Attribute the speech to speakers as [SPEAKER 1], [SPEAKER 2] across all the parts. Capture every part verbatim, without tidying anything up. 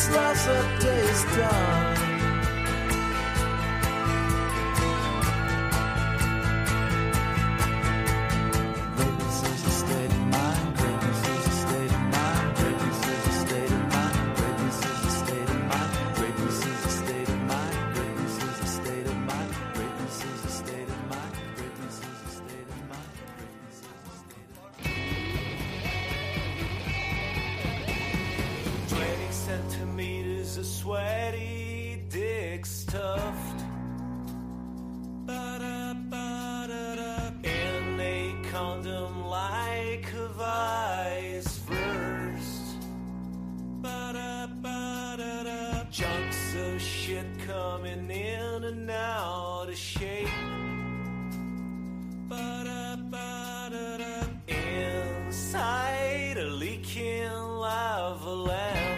[SPEAKER 1] slice of day is done. Greatness is a state of mind. Greatness is a state of mind. Greatness is a state of mind. Greatness is a state of mind. Greatness is a state of mind. Greatness is a state of mind. Greatness is a state of mind. Greatness is a state of mind. Greatness is a state of mind. Twenty centimeters of sweaty dick stuffed in a condom like a vice first. Chunks of shit coming in and out of shape. Inside a leaking lava lamp.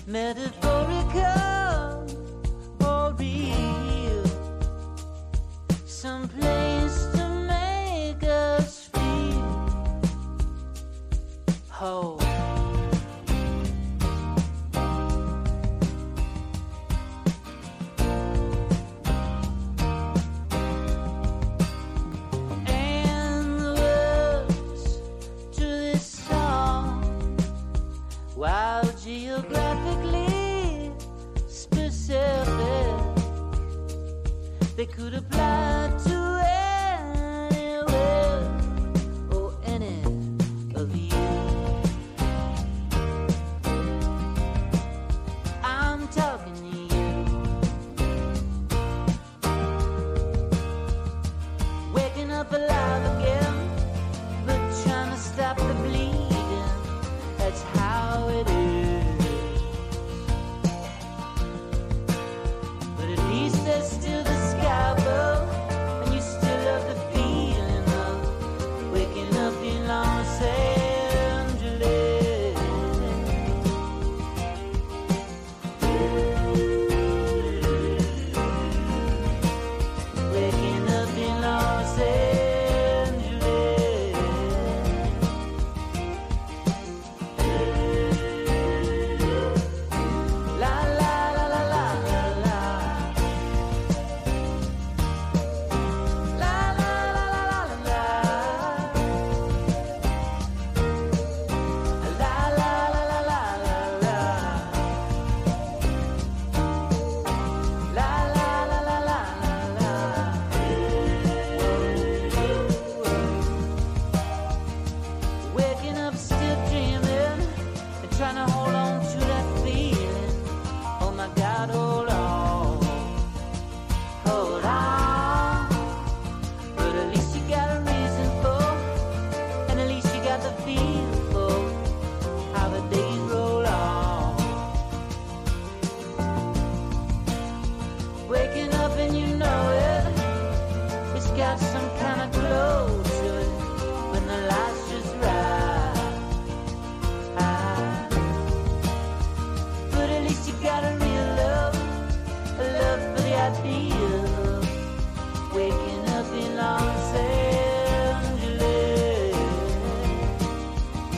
[SPEAKER 1] metaphorical or real, some place to make us feel whole. And the words to this song, while geographically specific, they could apply to anywhere or any of you. I'm talking to you, waking up alive again, but trying to stop the bleeding. That's how it is. But at least there's still the sky above, and you still have the feeling of waking up in Los Angeles. Waking up in Los Angeles. La la la la la la la. La la la la la la. La la la la la la la. La la la la la la la. Waking up still dreaming and trying to hold on to that feeling. Oh my God, hold on, hold on. But at least you got a reason for, and at least you got the feel for how the days roll on. Waking up and you know it, it's got some kind of glow to it when the lights just rise. But at least you got a real love, a love for the idea of waking up in Los Angeles.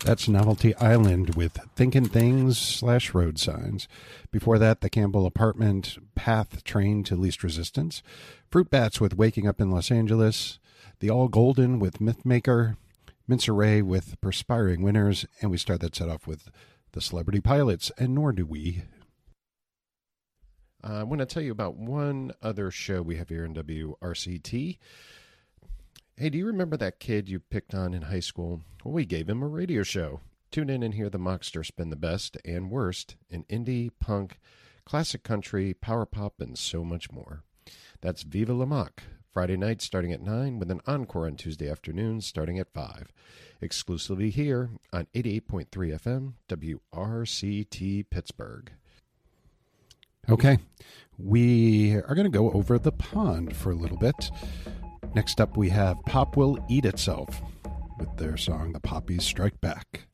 [SPEAKER 2] That's Novelty Island with Thinkin' Things slash Road Signs. Before that, the Campbell Apartment, Path Train to Least Resistance. Fruit Bats with Waking Up in Los Angeles. The All Golden with Mythmaker. Mince Array with Perspiring Winners. And we start that set off with the Celebrity Pilots, and Nor Do We. Uh, I want to tell you about one other show we have here in W R C T. Hey, do you remember that kid you picked on in high school? Well, we gave him a radio show. Tune in and hear the Mockster spin the best and worst in indie, punk, classic country, power pop, and so much more. That's Viva La Mock, Friday night starting at nine, with an encore on Tuesday afternoons starting at five. Exclusively here on eighty-eight point three F M, W R C T Pittsburgh. Okay, we are going to go over the pond for a little bit. Next up, we have Pop Will Eat Itself with their song, The Poppies Strike Back.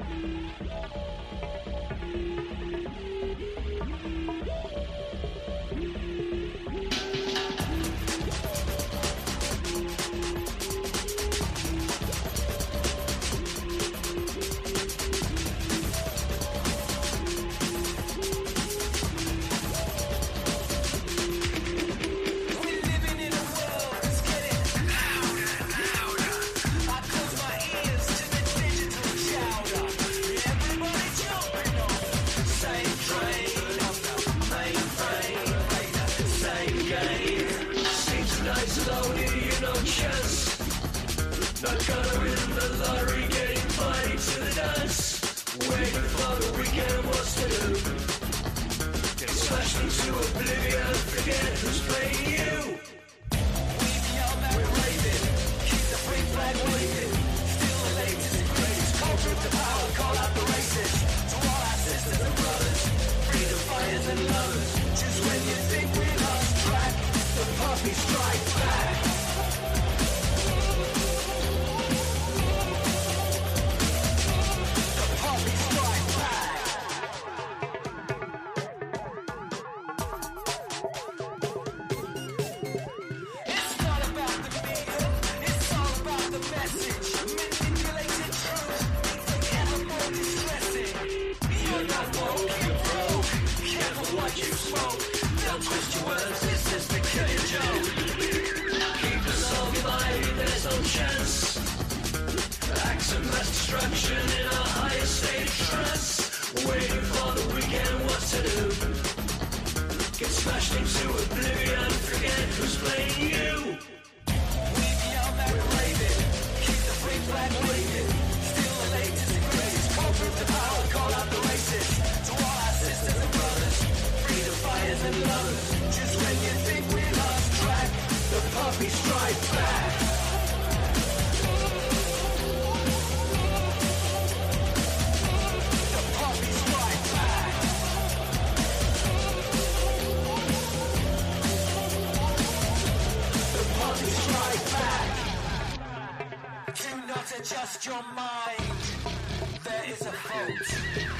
[SPEAKER 1] Adjust your mind. There is a vote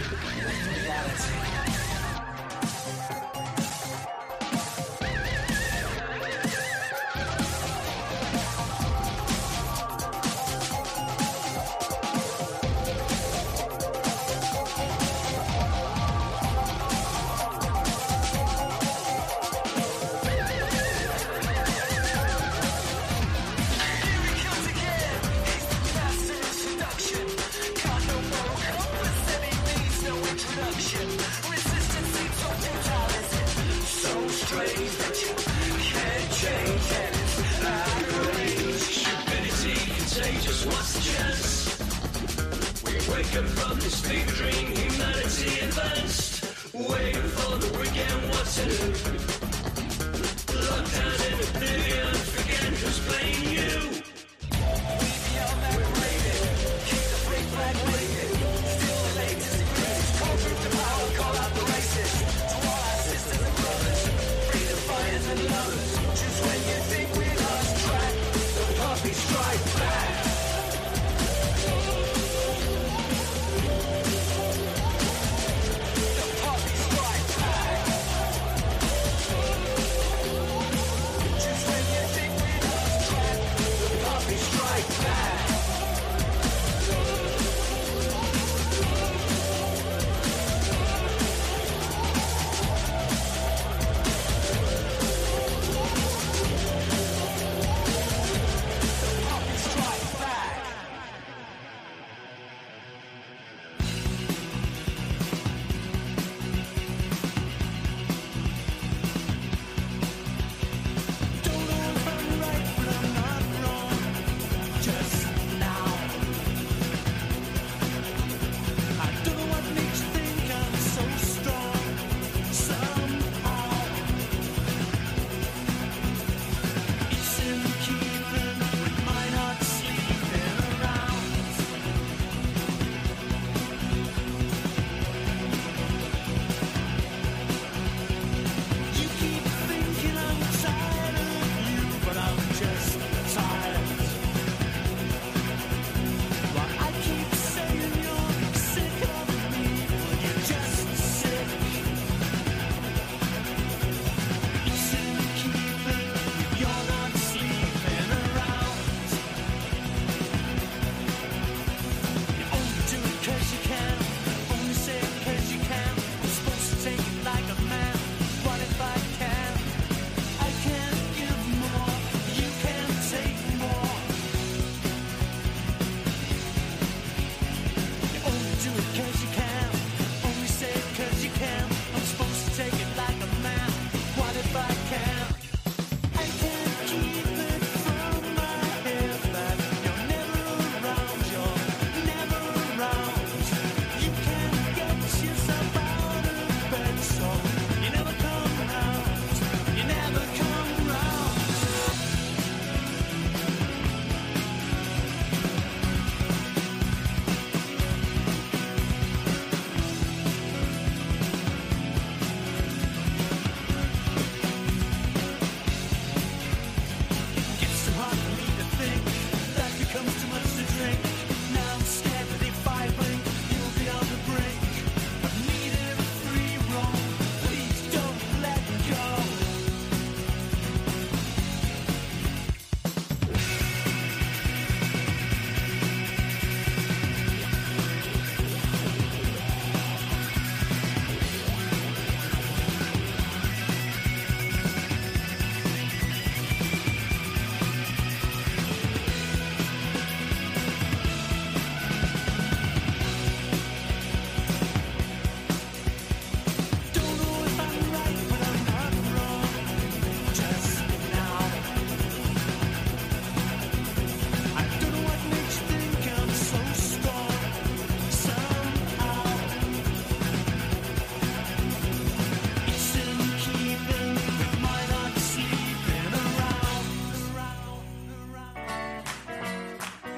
[SPEAKER 1] with reality. From this big dream, humanity advanced, waiting for the weekend, what to do. Locked down in oblivion, forget who's playing you. We beyond that rated, keep the free flag waving. Still the latest and greatest, call through the power, call out the racists. To all our sisters and brothers, freedom fighters and lovers. Just when you think we lost track, the puppies strike back. Just when you think we lost track, drink. Now I'm scared that if I blink, you'll be on the brink of needing a free roam. Please don't let go. Don't know if I'm right, but I'm not wrong. Just now, I don't know what makes you think I'm so strong. Somehow, it's in keeping with my not sleeping around, around, around.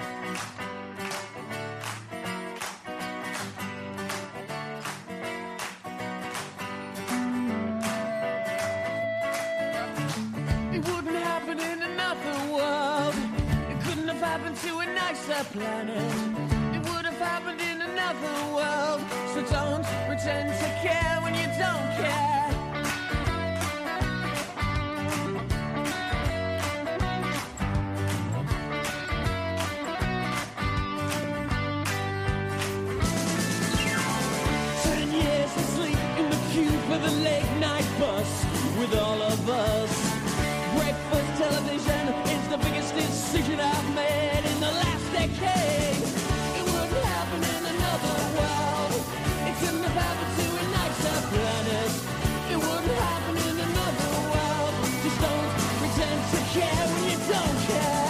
[SPEAKER 1] It wouldn't happen in another world. It couldn't have happened to a nicer planet. It would have happened in another world. So don't pretend to care when you don't care. Ten years asleep in the queue for the late night bus with all of us. Breakfast television is the biggest decision I've made in the last decade. It wouldn't happen in another world. It couldn't have happened to a nicer planet. It wouldn't happen in another world. Just don't pretend to care when you don't care.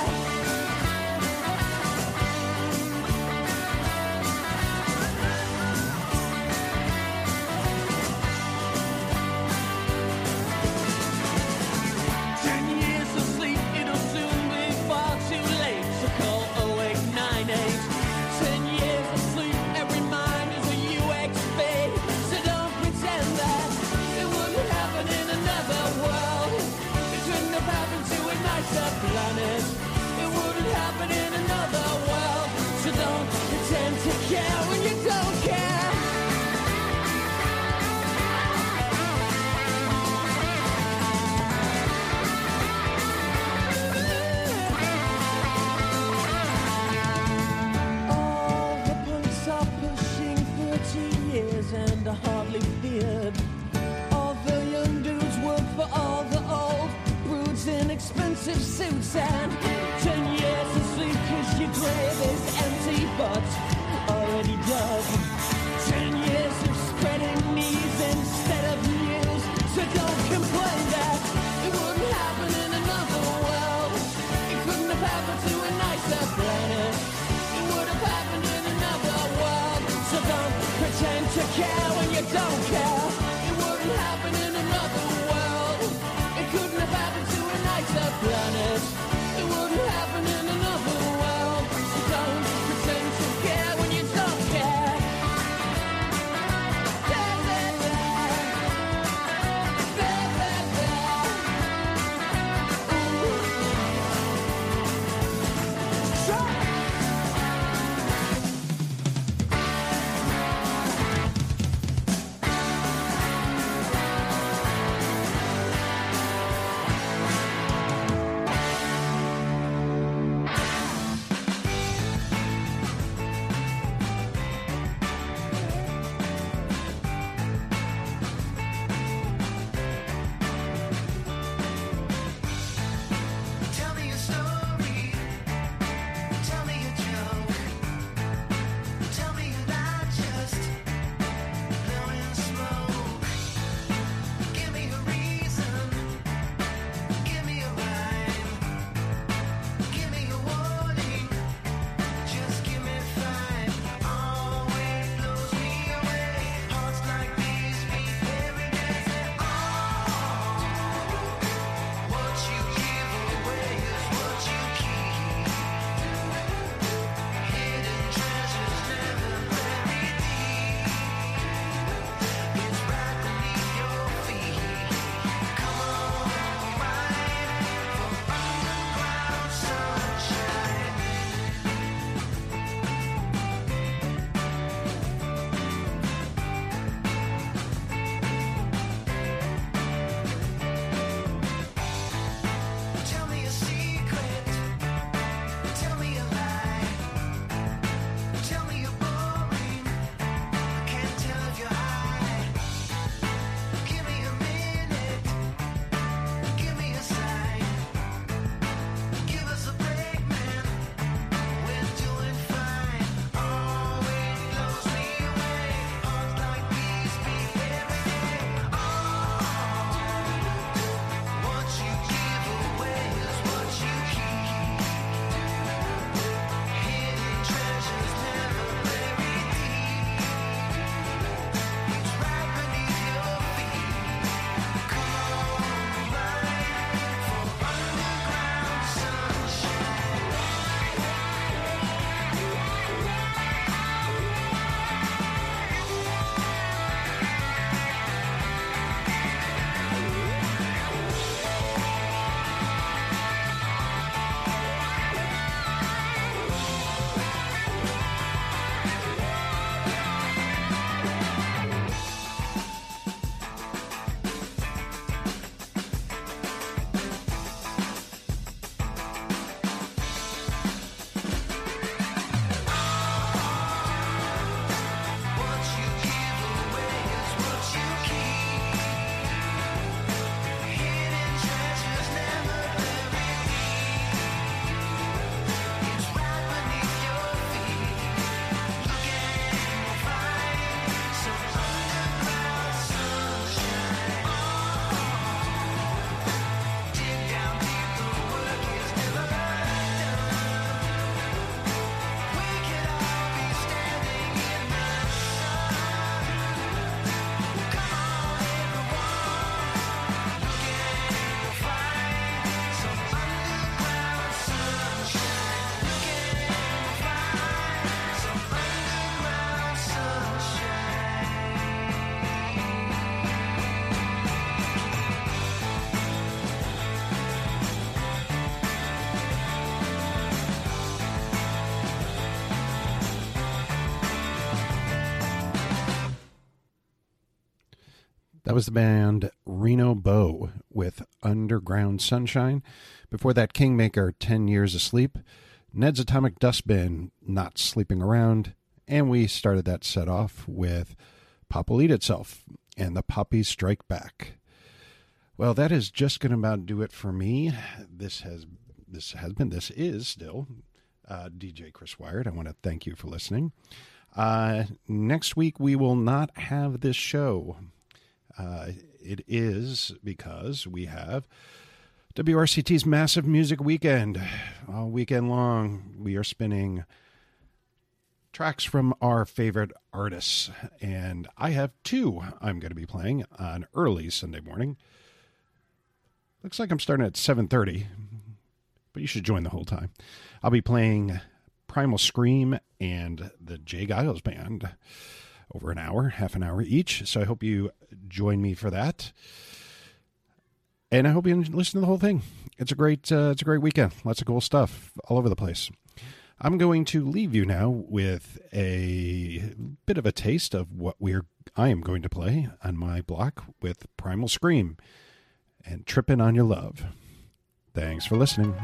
[SPEAKER 3] That was the band Reno Bow with Underground Sunshine. Before that, Kingmaker, ten years Asleep. Ned's Atomic Dustbin, Not Sleeping Around. And we started that set off with Pop Will Eat Itself and the Poppies Strike Back. Well, that is just going to about do it for me. This has this has been, this is still uh, D J Chris Wired. I want to thank you for listening. Uh, next week, we will not have this show. Uh, it is because we have W R C T's massive music weekend. All weekend long, we are spinning tracks from our favorite artists. And I have two I'm going to be playing on early Sunday morning. Looks like I'm starting at seven thirty, but you should join the whole time. I'll be playing Primal Scream and the Jay Giles Band over an hour, half an hour each. So I hope you join me for that. And I hope you listen to the whole thing. It's a great, uh, it's a great weekend. Lots of cool stuff all over the place. I'm going to leave you now with a bit of a taste of what we're, I am going to play on my block with Primal Scream and Trippin' on Your Love. Thanks for listening.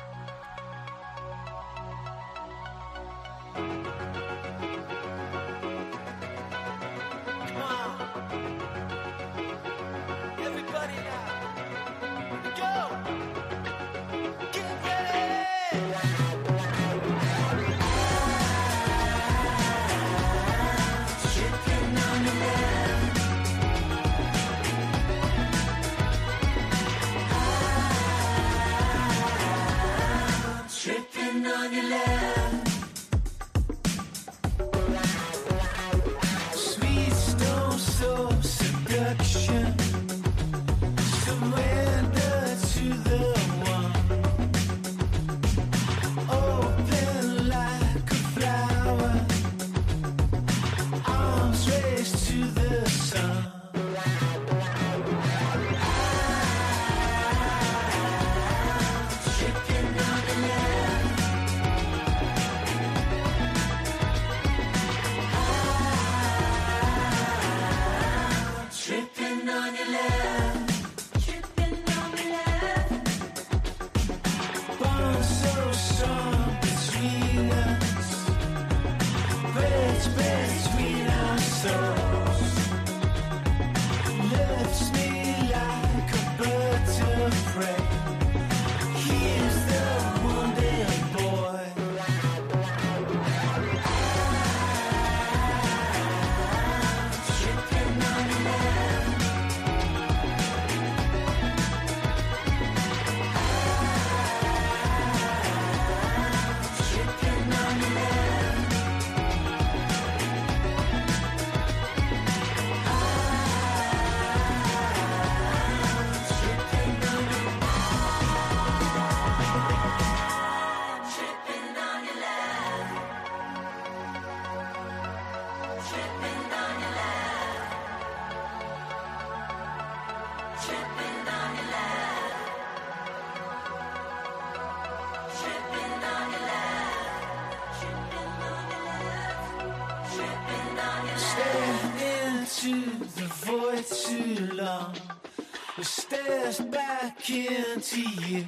[SPEAKER 1] Into you,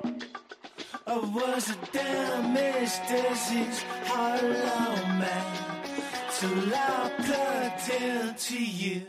[SPEAKER 1] I was a damaged disease, hollow man, till I plugged into you.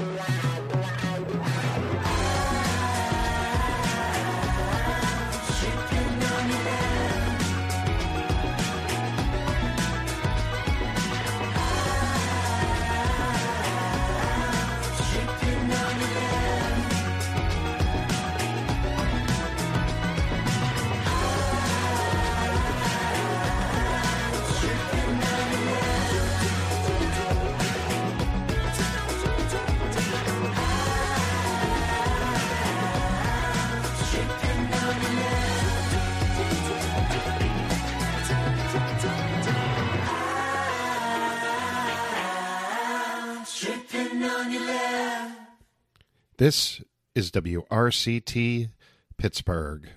[SPEAKER 3] This is W R C T Pittsburgh.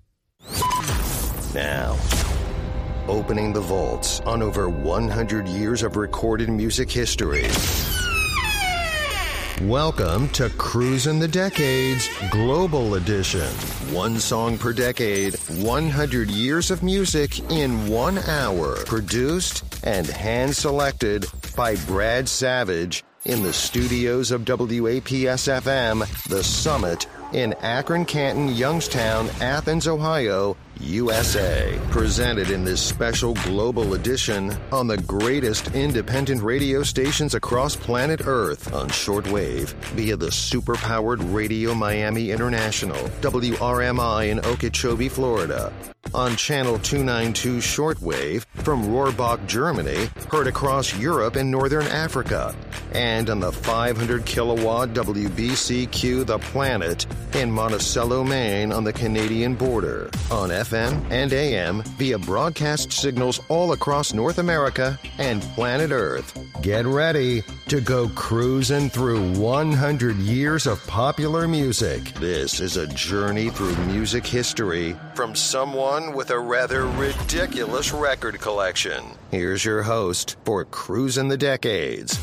[SPEAKER 4] Now, opening the vaults on over one hundred years of recorded music history. Welcome to Cruisin' the Decades Global Edition. One song per decade, one hundred years of music in one hour. Produced and hand-selected by Brad Savage in the studios of W A P S F M, The Summit, in Akron, Canton, Youngstown, Athens, Ohio, U S A. Presented in this special global edition on the greatest independent radio stations across planet Earth on shortwave via the super-powered Radio Miami International, W R M I in Okeechobee, Florida. On Channel two ninety-two shortwave from Rohrbach, Germany, heard across Europe and Northern Africa. And on the five hundred kilowatt W B C Q The Planet in Monticello, Maine on the Canadian border. On F M and A M via broadcast signals all across North America and planet Earth. Get ready to go cruising through one hundred years of popular music. This is a journey through music history from someone with a rather ridiculous record collection. Here's your host for Cruisin' the Decades,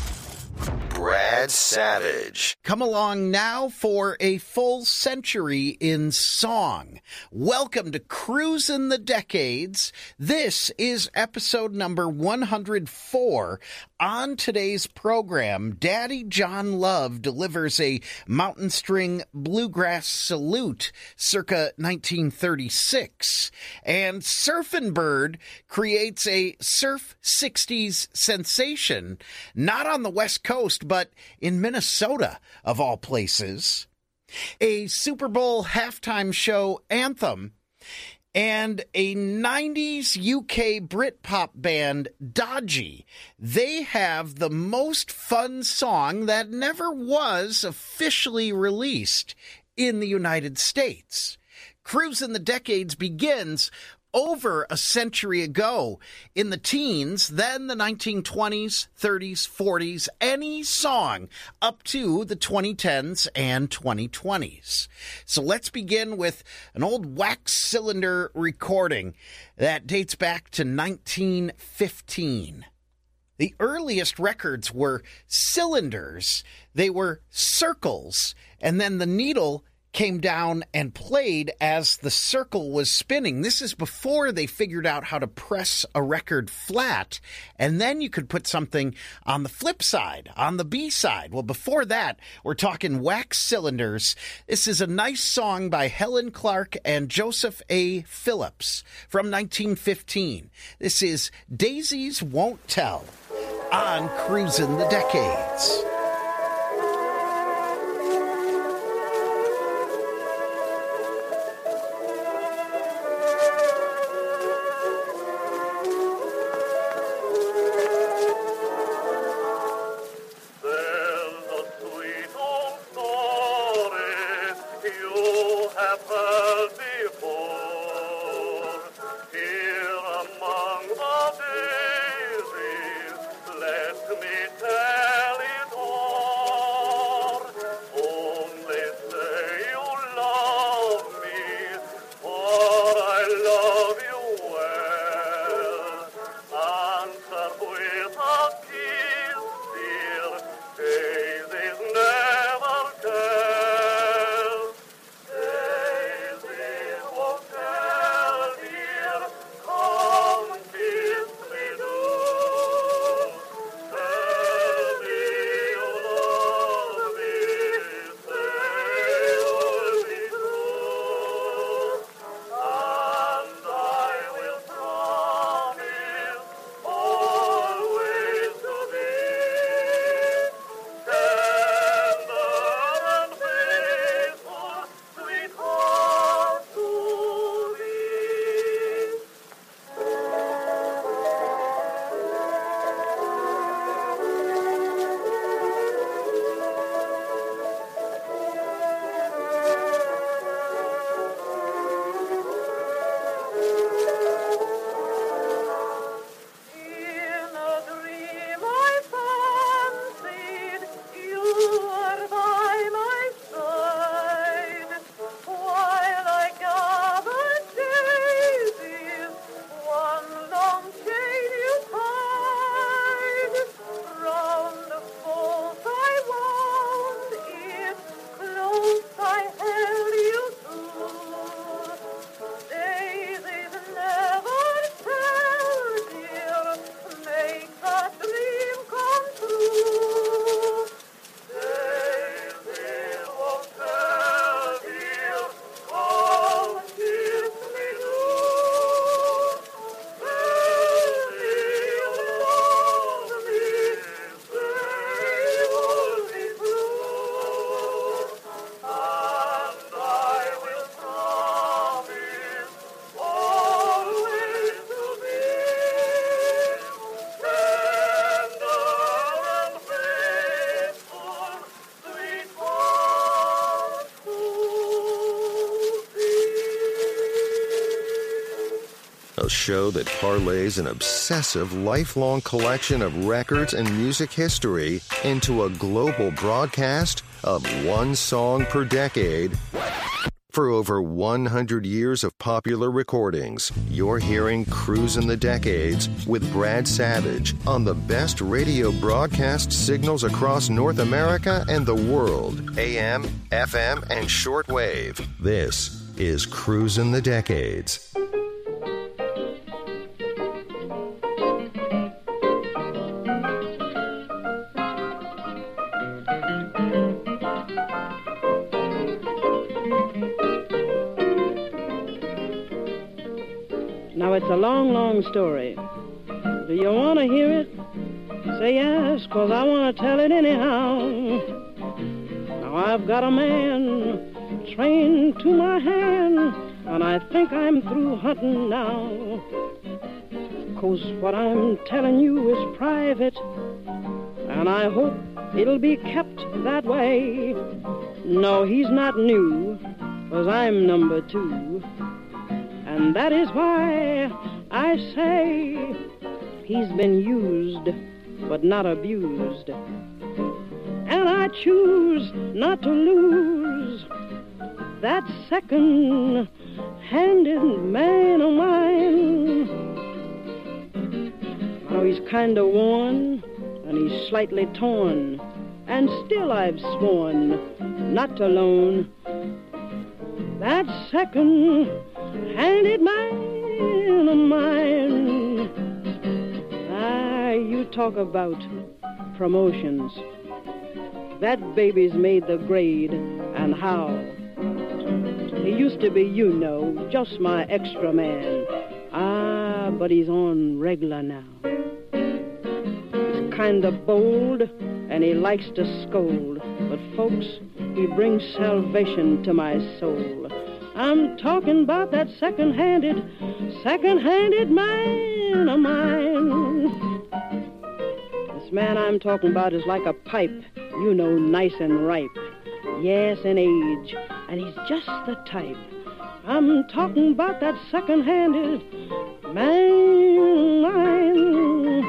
[SPEAKER 4] Brad Savage.
[SPEAKER 5] Come along now for a full century in song. Welcome to Cruisin' the Decades. This is episode number one hundred four. On today's program, Daddy John Love delivers a Mountain String Bluegrass Salute circa nineteen thirty-six. And Surfin' Bird creates a Surf sixties sensation, not on the West Coast, but in Minnesota, of all places. A Super Bowl halftime show anthem, and a nineties U K Britpop band, Dodgy. They have the most fun song that never was officially released in the United States. Cruisin' the Decades begins over a century ago in the teens, then the nineteen twenties, thirties, forties, any song up to the twenty tens and twenty twenties. So let's begin with an old wax cylinder recording that dates back to nineteen fifteen. The earliest records were cylinders. They were circles, and then the needle came down and played as the circle was spinning. This is before they figured out how to press a record flat, and then you could put something on the flip side, on the B side. Well, before that, we're talking wax cylinders. This is a nice song by Helen Clark and Joseph A. Phillips from nineteen fifteen. This is Daisies Won't Tell on Cruisin' the Decades.
[SPEAKER 6] Come
[SPEAKER 4] show that parlays an obsessive, lifelong collection of records and music history into a global broadcast of one song per decade. For over one hundred years of popular recordings, you're hearing Cruisin' the Decades with Brad Savage on the best radio broadcast signals across North America and the world. A M, F M, and shortwave. This is Cruisin' the Decades.
[SPEAKER 6] Now, it's a long, long story. Do you want to hear it? Say yes, 'cause I want to tell it anyhow. Now, I've got a man trained to my hand, and I think I'm through hunting now. 'Cause what I'm telling you is private, and I hope it'll be kept that way. No, he's not new, 'cause I'm number two. And that is why I say he's been used, but not abused. And I choose not to lose that second-handed man of mine. Now he's kind of worn, and he's slightly torn, and still I've sworn not to loan that second-handed man of mine. Ah, you talk about promotions. That baby's made the grade, and how. He used to be, you know, just my extra man. Ah, but he's on regular now. He's kind of bold, and he likes to scold. But folks, he brings salvation to my soul. I'm talking about that second-handed, second-handed man of mine. This man I'm talking about is like a pipe, you know, nice and ripe. Yes, in age, and he's just the type. I'm talking about that second-handed man of mine.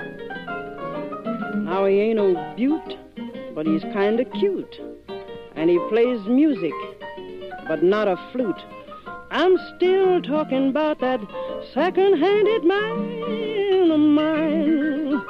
[SPEAKER 6] Now, he ain't no beaut, but he's kind of cute. And he plays music, but not a flute. I'm still talking about that second-handed man of mine.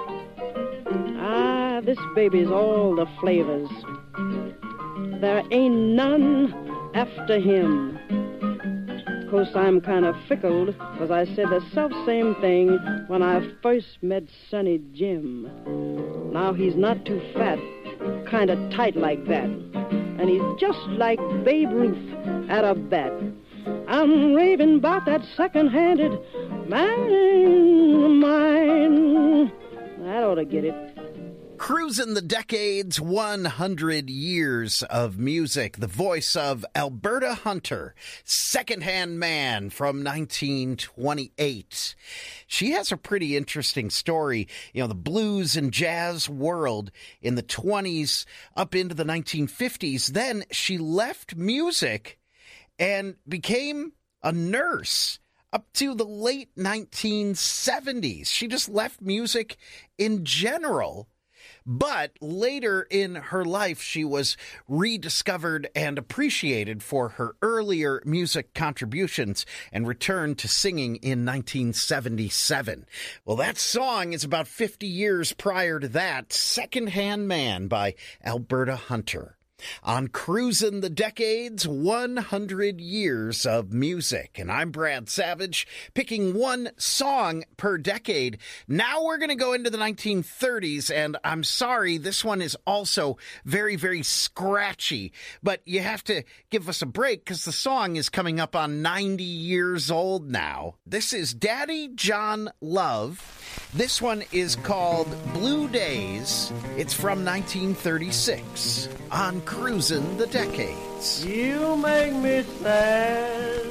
[SPEAKER 6] Ah, this baby's all the flavors. There ain't none after him. 'Course I'm kind of fickled, 'cause I said the self-same thing when I first met Sonny Jim. Now he's not too fat, kind of tight like that. And he's just like Babe Ruth at a bat. I'm raving about that second-handed man of mine. That ought to get it.
[SPEAKER 5] Cruisin' the Decades, one hundred years of music. The voice of Alberta Hunter, Secondhand Man from nineteen twenty-eight. She has a pretty interesting story. You know, the blues and jazz world in the twenties up into the nineteen fifties. Then she left music and became a nurse up to the late nineteen seventies. She just left music in general. But later in her life, she was rediscovered and appreciated for her earlier music contributions and returned to singing in nineteen seventy-seven. Well, that song is about fifty years prior to that, Secondhand Man by Alberta Hunter. On Cruisin' the Decades, one hundred years of music. And I'm Brad Savage, picking one song per decade. Now we're going to go into the nineteen thirties, and I'm sorry, this one is also very, very scratchy. But you have to give us a break because the song is coming up on ninety years old now. This is Daddy John Love. This one is called Blue Days. It's from nineteen thirty-six on Cruisin' the Decades.
[SPEAKER 7] You make me sad,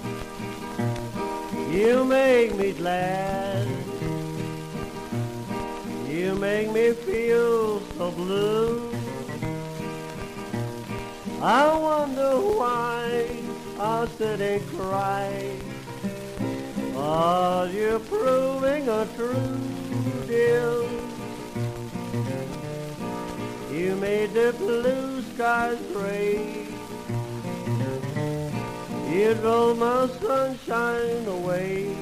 [SPEAKER 7] you make me glad, you make me feel so blue. I wonder why I sit and cry 'cause you're proving a true deal. You made the blue skies gray. You drove my sunshine away.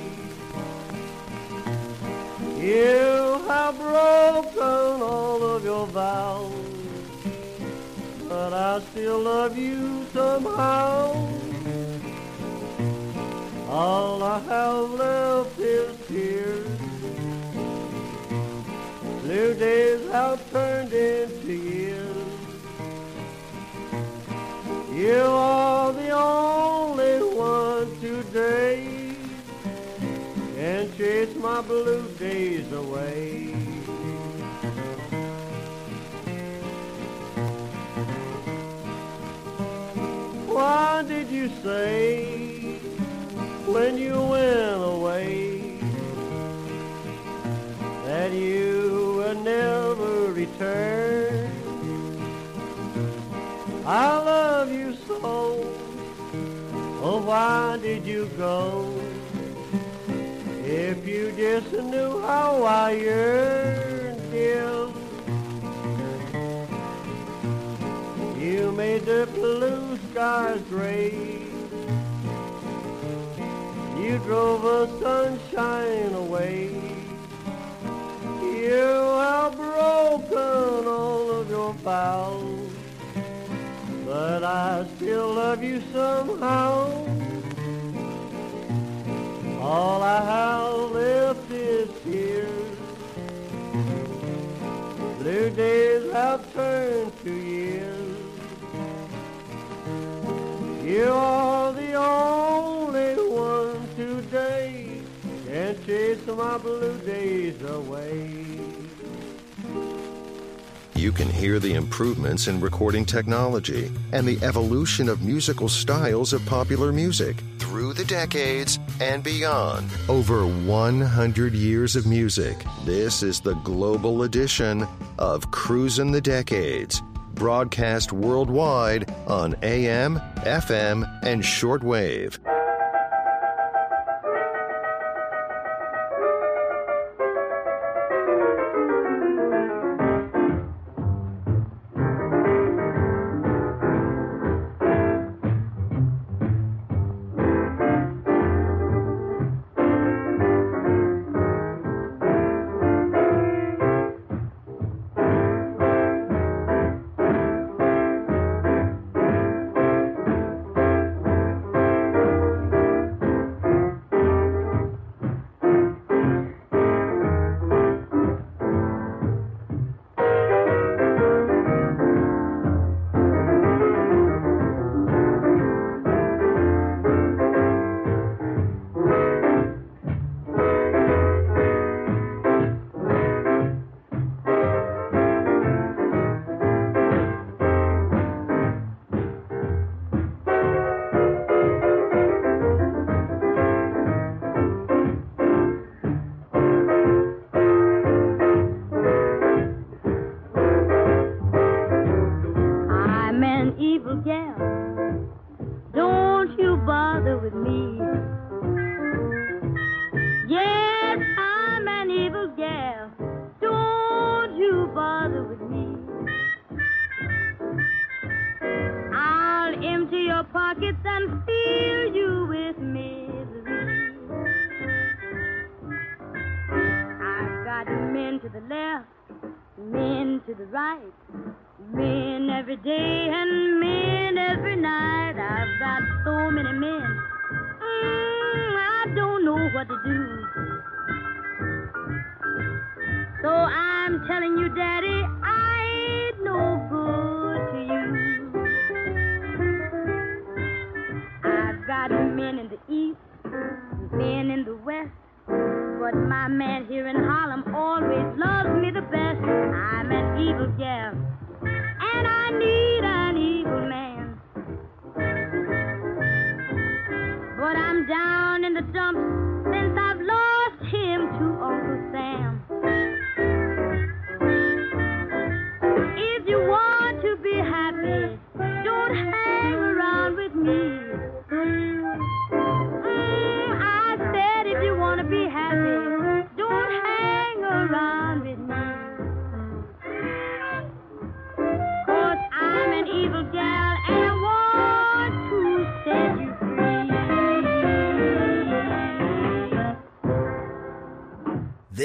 [SPEAKER 7] You have broken all of your vows, but I still love you somehow. All I have left is tears. Blue days have turned into years. You are the only one today can chase my blue days away. Why did you say when you went away that you would never return? I love you so, oh why did you go? If you just knew how I yearn, dear. You made the blue skies gray. You drove the sunshine away. You have broken all of your vows, but I still love you somehow. All I have left is tears. Blue days have turned to years. You are the only one today can chase my blue days away.
[SPEAKER 4] You can hear the improvements in recording technology and the evolution of musical styles of popular music through the decades and beyond. Over one hundred years of music. This is the global edition of Cruisin' the Decades, broadcast worldwide on A M, F M, and shortwave.
[SPEAKER 8] Mm, I said if you want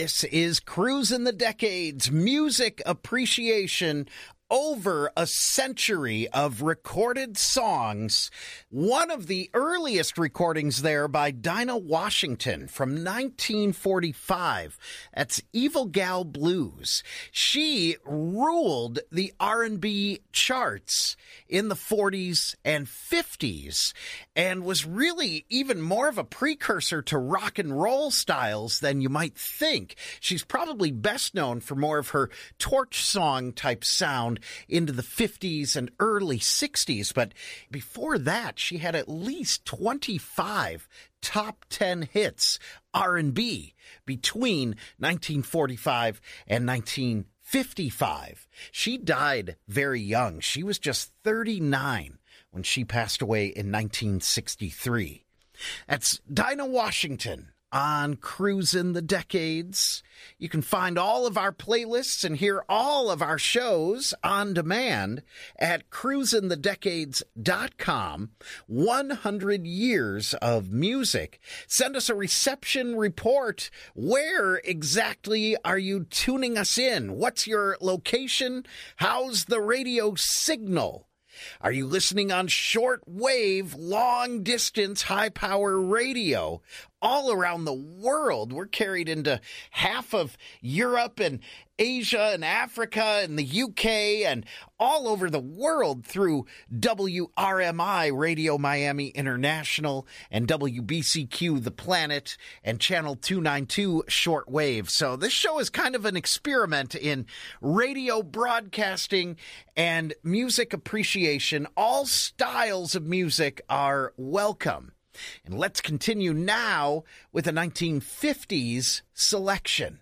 [SPEAKER 5] This is Cruising the Decades, music appreciation over a century of recorded songs. One of the earliest recordings there by Dinah Washington from nineteen forty-five. That's Evil Gal Blues. She ruled the R and B charts in the forties and fifties and was really even more of a precursor to rock and roll styles than you might think. She's probably best known for more of her torch song type sound into the fifties and early sixties. But before that, she had at least twenty-five top ten hits R and B between nineteen forty-five and nineteen fifty-five. She died very young. She was just thirty-nine when she passed away in nineteen sixty-three. That's Dinah Washington on Cruising the Decades. You can find all of our playlists and hear all of our shows on demand at cruising the decades dot com. one hundred years of music. Send us a reception report. Where exactly are you tuning us in? What's your location? How's the radio signal? Are you listening on short-wave, long-distance, high-power radio? All around the world, we're carried into half of Europe and Asia and Africa and the U K and all over the world through W R M I Radio Miami International and W B C Q The Planet and Channel two ninety-two Shortwave. So this show is kind of an experiment in radio broadcasting and music appreciation. All styles of music are welcome. And let's continue now with a nineteen fifties selection.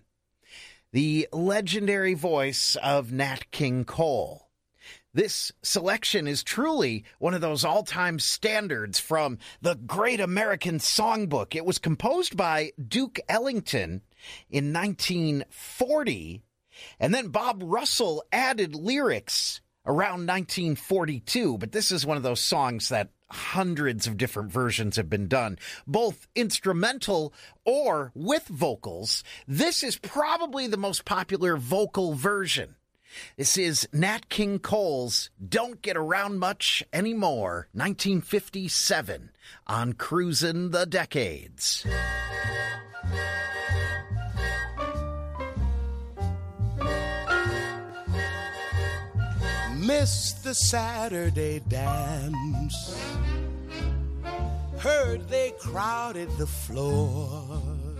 [SPEAKER 5] The legendary voice of Nat King Cole. This selection is truly one of those all-time standards from the Great American Songbook. It was composed by Duke Ellington in nineteen forty, and then Bob Russell added lyrics around nineteen forty-two, but this is one of those songs that hundreds of different versions have been done, both instrumental or with vocals. This is probably the most popular vocal version. This is Nat King Cole's Don't Get Around Much Anymore, nineteen fifty-seven, on Cruising the Decades.
[SPEAKER 8] Missed the Saturday dance. Heard they crowded the floor.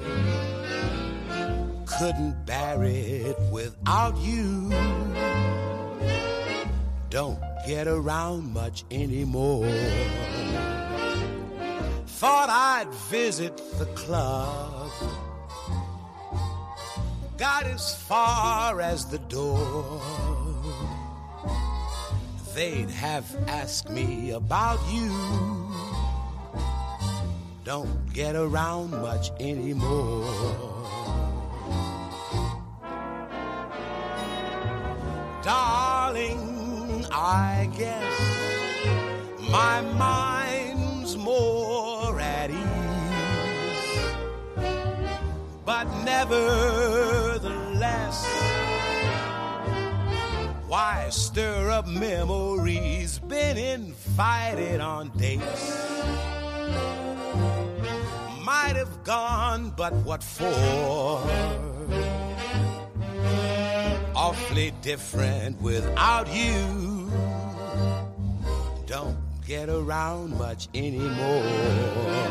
[SPEAKER 8] Couldn't bear it without you. Don't get around much anymore. Thought I'd visit the club. Got as far as the door. They'd have asked me about you. Don't get around much anymore. Darling, I guess my mind's more at ease. But nevertheless, why stir up memories? Been invited on dates. Might have gone, but what for? Awfully different without you. Don't get around much anymore.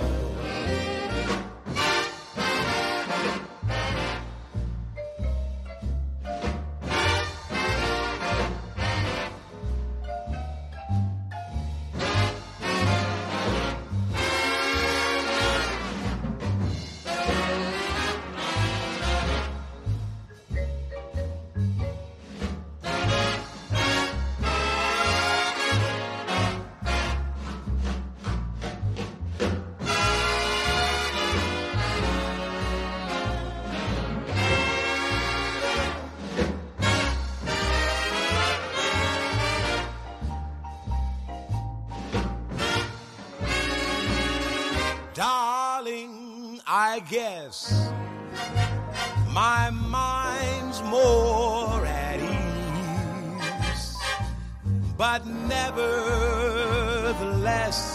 [SPEAKER 8] Darling, I guess my mind's more at ease. But nevertheless,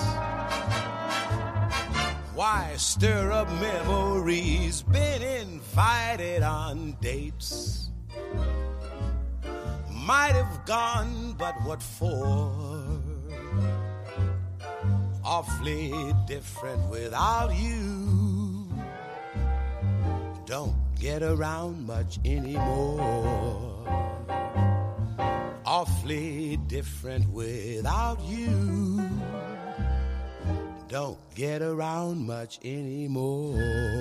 [SPEAKER 8] why stir up memories? Been invited on dates. Might have gone, but what for? Awfully different without you. Don't get around much anymore. Awfully different without you. Don't get around much anymore.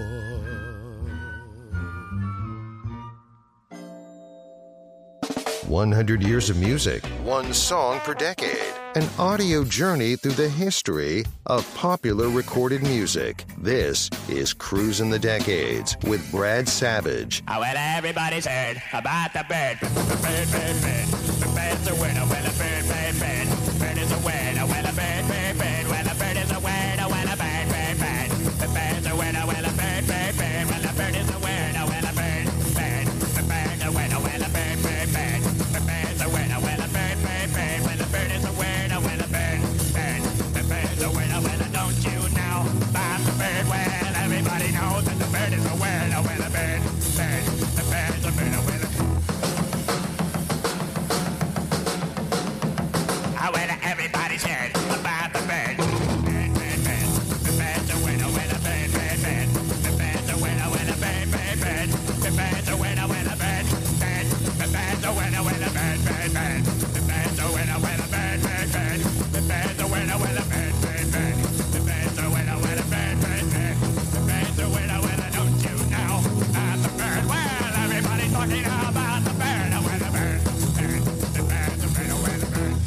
[SPEAKER 4] one hundred years of music, one song per decade. An audio journey through the history of popular recorded music. This is Cruising the Decades with Brad Savage.
[SPEAKER 9] Oh, well, everybody's heard about the bird. Bird, bird, bird. The bird's a word. Oh, well, a bird, bird, bird. Bird is a word. Oh, well, a bird, bird, bird. Well, a bird is a word. Oh, well, a bird, bird, bird. The bird's a word. Oh, well, a bird, bird, bird. Well, a bird is a word. Oh, well, a bird, bird. The bird's a word. Oh, well, a bird, bird, bird. The bird's a word. Oh, well, a bird, bird, bird. Well, a bird is a word. Oh, well, a bird, bird. The bird's a word. Oh, well, don't you know about the bird? Well, everybody knows that the bird is a word. Oh, well, a bird, bird. The bird's a word. Oh, well, a Oh, well, everybody's heard about the bird. Bird, bird, bird. The bird's a winner, winner, bird, bird, bird. The bird's a winner, winner, bird, bird, bird. The bird's a winner, winner, bird, bird. The bird's a winner, winner, bird, bird, bird. The bird's a winner, winner, bird, bird, bird. The bird's a winner, winner, bird, bird, bird. The bird's a winner, winner, bird, bird, bird. The bird's a winner, winner, don't you know about the bird? Well, everybody's talking about the bird, a winner, bird, bird. The bird's a winner, winner, bird.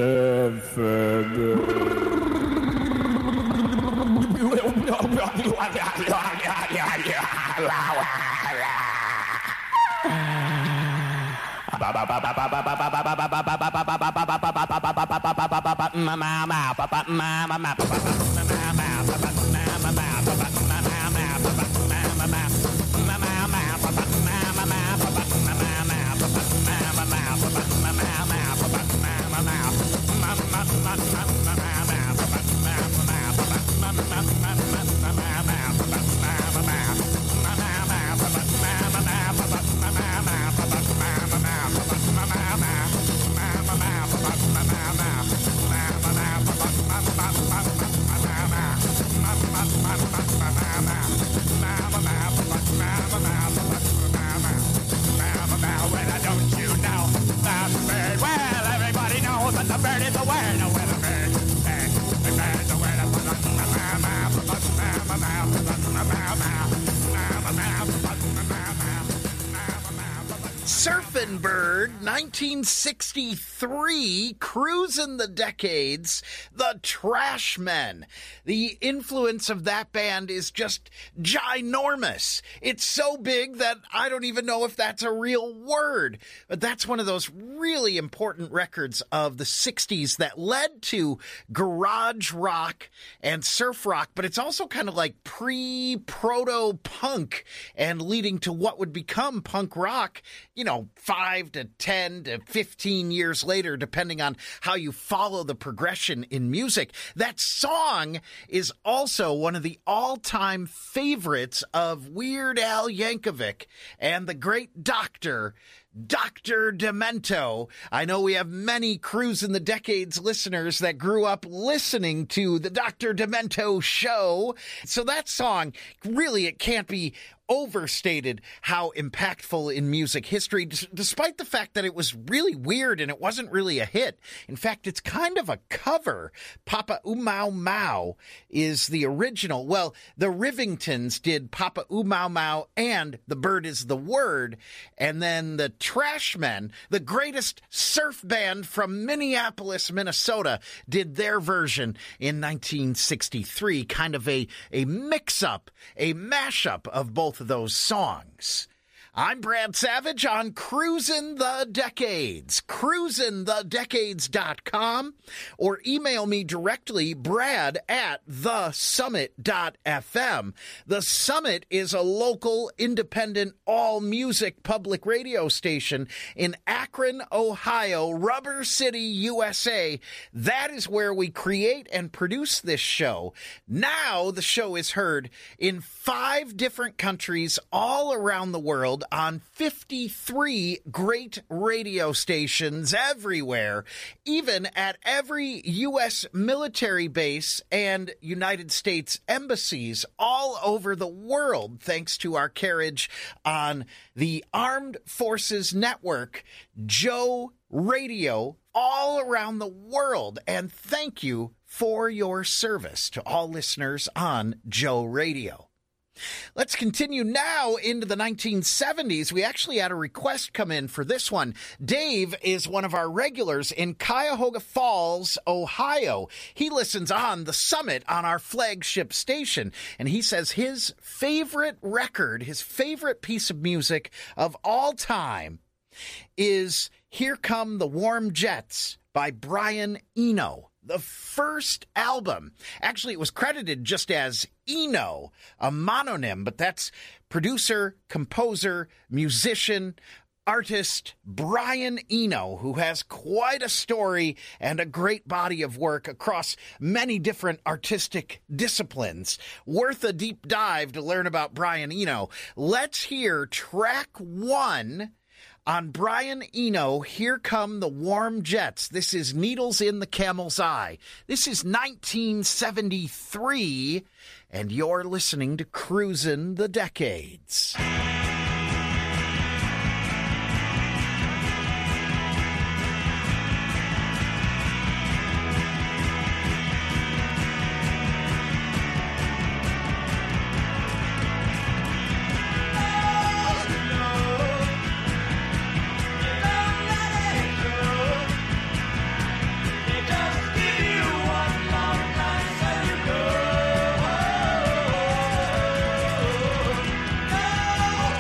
[SPEAKER 5] Surfin' Bird, nineteen sixty-three, Cruising the Decades, the Trashmen. The influence of that band is just ginormous. It's so big that I don't even know if that's a real word. But that's one of those really important records of the sixties that led to garage rock and surf rock, but it's also kind of like pre-proto-punk and leading to what would become punk rock, you know, five to ten to fifteen years later, depending on how you follow the progression in music. That song is also one of the all-time favorites of Weird Al Yankovic and the Great Doctor, Doctor Demento. I know we have many Cruising the Decades listeners that grew up listening to the Doctor Demento show. So that song, really, it can't be overstated how impactful in music history, d- despite the fact that it was really weird and it wasn't really a hit. In fact, it's kind of a cover. Papa Oo Mau Mau is the original. Well, the Rivingtons did Papa Oo Mau Mau and The Bird is the Word. And then the Trashmen, the greatest surf band from Minneapolis, Minnesota, did their version in nineteen sixty-three. Kind of a, a mix-up, a mashup of both of those songs. I'm Brad Savage on Cruisin' the Decades, cruisin the decades dot com, or email me directly, brad at the summit dot f m. The Summit is a local, independent, all-music public radio station in Akron, Ohio, Rubber City, U S A. That is where we create and produce this show. Now the show is heard in five different countries all around the world on fifty-three great radio stations everywhere, even at every U S military base and United States embassies all over the world, thanks to our carriage on the Armed Forces Network, Joe Radio, all around the world. And thank you for your service to all listeners on Joe Radio. Let's continue now into the nineteen seventies. We actually had a request come in for this one. Dave is one of our regulars in Cuyahoga Falls, Ohio. He listens on the Summit on our flagship station, and he says his favorite record, his favorite piece of music of all time is Here Come the Warm Jets by Brian Eno. The first album. Actually, it was credited just as Eno, a mononym, but that's producer, composer, musician, artist Brian Eno, who has quite a story and a great body of work across many different artistic disciplines. Worth a deep dive to learn about Brian Eno. Let's hear track one on Brian Eno, Here Come the Warm Jets. This is Needles in the Camel's Eye. This is nineteen seventy-three, and you're listening to Cruisin' the Decades.
[SPEAKER 1] Oh,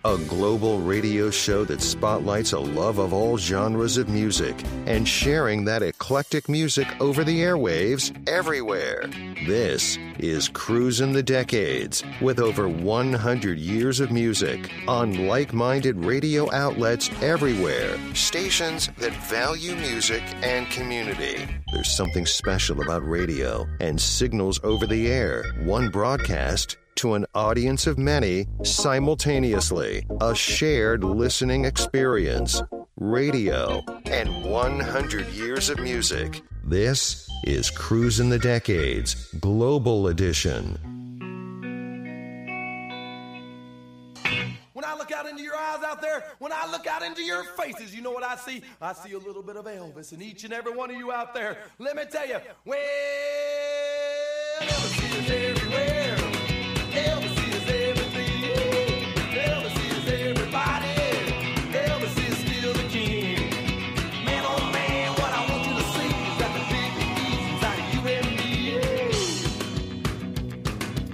[SPEAKER 4] a global radio show that spotlights a love of all genres of music and sharing that eclectic music over the airwaves everywhere. This is Cruisin' the Decades, with over one hundred years of music on like-minded radio outlets everywhere, stations that value music and community. There's something special about radio and signals over the air, one broadcast to an audience of many simultaneously. A shared listening experience. Radio and one hundred years of music. This is Cruisin' the Decades, Global Edition.
[SPEAKER 8] When I look out into your eyes out there, when I look out into your faces, you know what I see? I see a little bit of Elvis in each and every one of you out there. Let me tell you, well, Elvis is everywhere. Elvis is everything. Elvis is everybody. Elvis is still the king. Man, oh man, what I want you to see is that the big ease inside of you and me.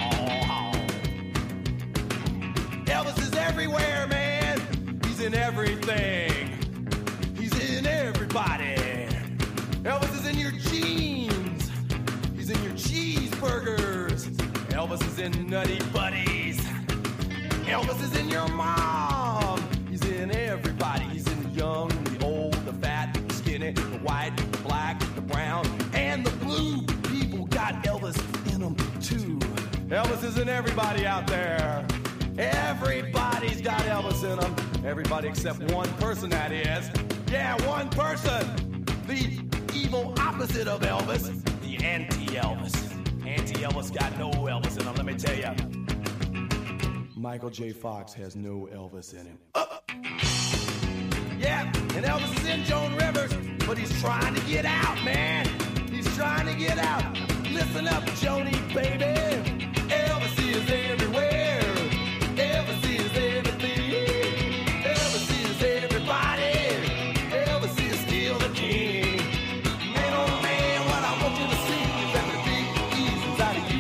[SPEAKER 8] Oh. Elvis is everywhere, man. He's in everything. He's in everybody. Elvis is in your jeans. He's in your cheeseburgers. Elvis is in Nutty Buddies. Elvis is in your mom. He's in everybody. He's in the young, the old, the fat, the skinny, the white, the black, the brown, and the blue. People got Elvis in them too. Elvis is in everybody out there. Everybody's got Elvis in them. Everybody except one person, that is. Yeah, one person. The evil opposite of Elvis. The anti-Elvis. Anti-Elvis got no Elvis in him, let me tell you. Michael J. Fox has no Elvis in him. Uh, yeah, and Elvis is in Joan Rivers, but he's trying to get out, man. He's trying to get out. Listen up, Joni, baby. Elvis is everywhere. Elvis is everything. Elvis is everybody. Elvis is still the king. Man, oh man, what I want you to see is that the big ease inside of you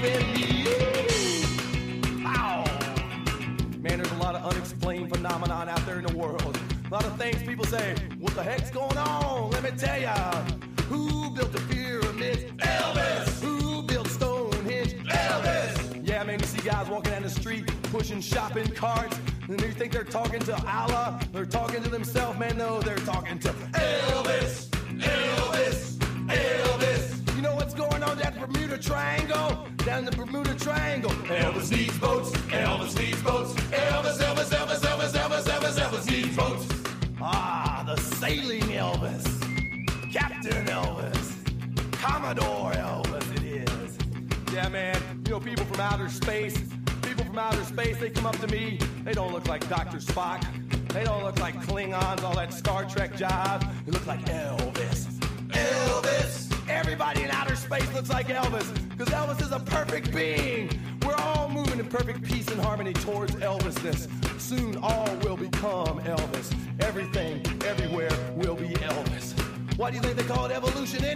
[SPEAKER 8] and me. Ow. Man, there's a lot of unexplained phenomenon out there in the world. A lot of things people say, what the heck's going on? Let me tell ya. Who built the pyramids? Elvis. Who built Stonehenge? Elvis. Yeah, man, you see guys walking down the street pushing shopping carts, and you think they're talking to Allah? They're talking to themselves, man. No, they're talking to Elvis. Elvis. Elvis. You know what's going on down the Bermuda Triangle? Down the Bermuda Triangle. Elvis needs boats. Elvis needs boats. Elvis, Elvis, Elvis, Elvis, Elvis, Elvis, Elvis needs boats. Ah, the sailing Elvis. Captain Elvis. Commodore Elvis it is. Yeah, man. You know, people from outer space, people from outer space, they come up to me. They don't look like Doctor Spock. They don't look like Klingons, all that Star Trek jive. They look like Elvis. Elvis. Everybody in outer space looks like Elvis, because Elvis is a perfect being. We're all moving in perfect peace and harmony towards Elvisness. Soon all will become Elvis. Everything, everywhere will be Elvis. Why do you think they call it evolution anyway?